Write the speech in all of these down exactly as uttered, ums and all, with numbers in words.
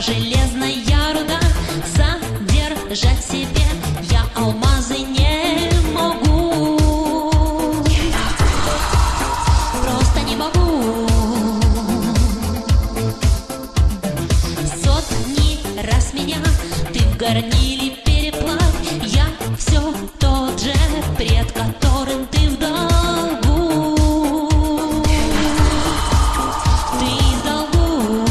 железная руда, содержать в себе я алмазы не могу. Просто не могу. Сотни раз меня ты в горниле переплавь, я все тот же, пред которым ты в долгу. Ты в долгу.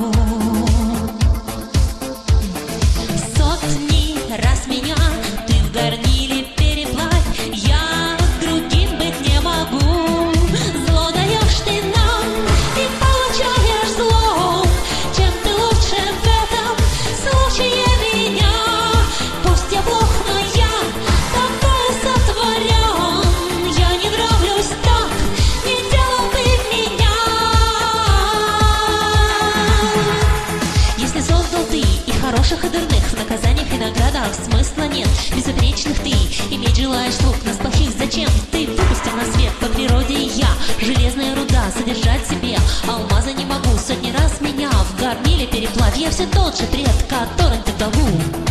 Сотни раз меня ты в горниле переплавь, я другим быть не могу. Зло даешь ты нам и получаешь зло. Чем ты лучше в этом случае меня? Пусть я плох, но я такое сотворен. Я не нравлюсь так, не делал ты меня. Если создал ты и хороших, и дурных, в наказаниях и наградах смысла нет. Безупречных ты иметь желаешь слуг, нас плохих зачем? Ты выпустил на свет по природе я, железная руда, содержать в себе алмаза не могу. Сотни раз меня в горниле переплавь, я все тот же, пред которым ты в долгу.